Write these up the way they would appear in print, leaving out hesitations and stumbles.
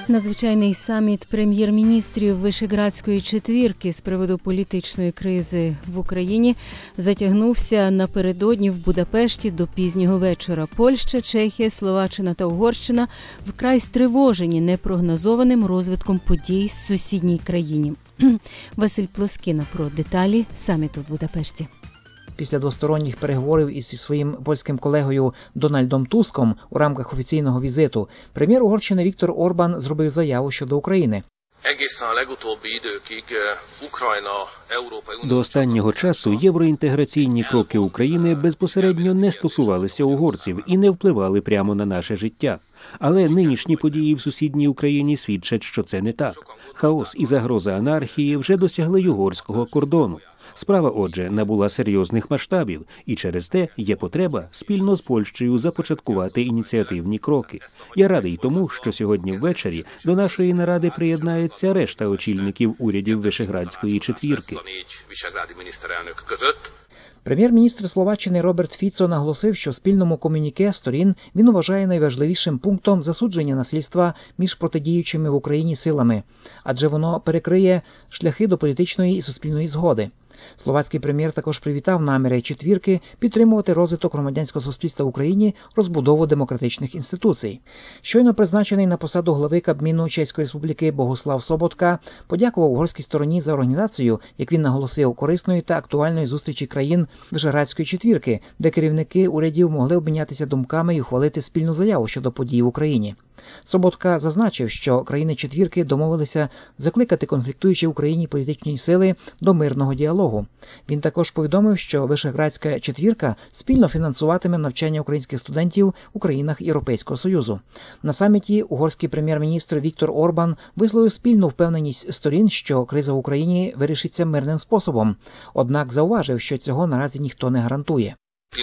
Надзвичайний саміт прем'єр-міністрів Вишеградської четвірки з приводу політичної кризи в Україні затягнувся напередодні в Будапешті до пізнього вечора. Польща, Чехія, Словаччина та Угорщина вкрай стривожені непрогнозованим розвитком подій в сусідній країні. Василь Плоскіна про деталі саміту в Будапешті. Після двосторонніх переговорів із своїм польським колегою Дональдом Туском у рамках офіційного візиту, прем'єр Угорщини Віктор Орбан зробив заяву щодо України. До останнього часу євроінтеграційні кроки України безпосередньо не стосувалися угорців і не впливали прямо на наше життя. Але нинішні події в сусідній Україні свідчать, що це не так. Хаос і загроза анархії вже досягли угорського кордону. Справа, отже, набула серйозних масштабів, і через те є потреба спільно з Польщею започаткувати ініціативні кроки. Я радий тому, що сьогодні ввечері до нашої наради приєднається решта очільників урядів Вишеградської четвірки. Прем'єр-міністр Словаччини Роберт Фіцо наголосив, що в спільному комюніке сторін він вважає найважливішим пунктом засудження насильства між протидіючими в Україні силами, адже воно перекриє шляхи до політичної і суспільної згоди. Словацький прем'єр також привітав наміри четвірки підтримувати розвиток громадянського суспільства в Україні, розбудову демократичних інституцій. Щойно призначений на посаду глави Кабміну Чеської Республіки Богуслав Соботка подякував угорській стороні за організацію, як він наголосив, корисної та актуальної зустрічі країн Вишеградської четвірки, де керівники урядів могли обмінятися думками і ухвалити спільну заяву щодо подій в Україні. Соботка зазначив, що країни четвірки домовилися закликати конфліктуючі в Україні політичні сили до мирного діалогу. Він також повідомив, що Вишеградська четвірка спільно фінансуватиме навчання українських студентів у країнах Європейського Союзу. На саміті угорський прем'єр-міністр Віктор Орбан висловив спільну впевненість сторін, що криза в Україні вирішиться мирним способом. Однак зауважив, що цього наразі ніхто не гарантує.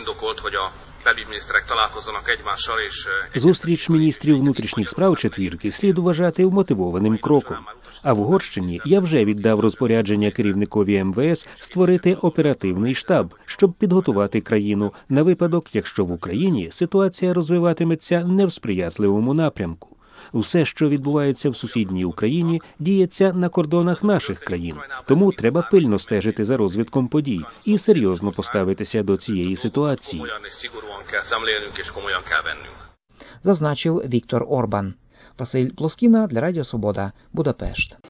Зустріч міністрів внутрішніх справ четвірки слід вважати вмотивованим кроком. А в Угорщині я вже віддав розпорядження керівникові МВС створити оперативний штаб, щоб підготувати країну на випадок, якщо в Україні ситуація розвиватиметься не в сприятливому напрямку. Все, що відбувається в сусідній Україні, діється на кордонах наших країн. Тому треба пильно стежити за розвитком подій і серйозно поставитися до цієї ситуації. Зазначив Віктор Орбан. Василь Плоскіна для Радіо Свобода, Будапешт.